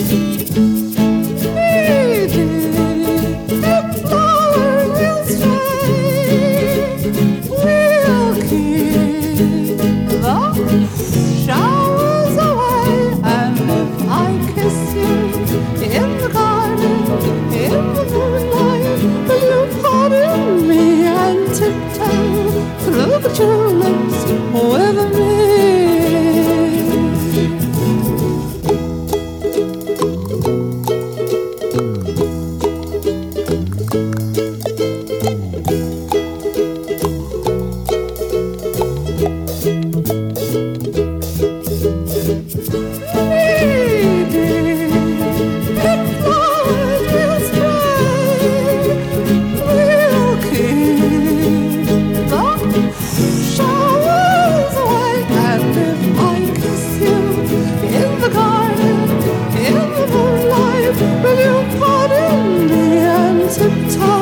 Showers away, and if I kiss you in the garden, in the moonlight, will you pardon me and tiptoe through the tulips with me? Will you pardon me and tiptoe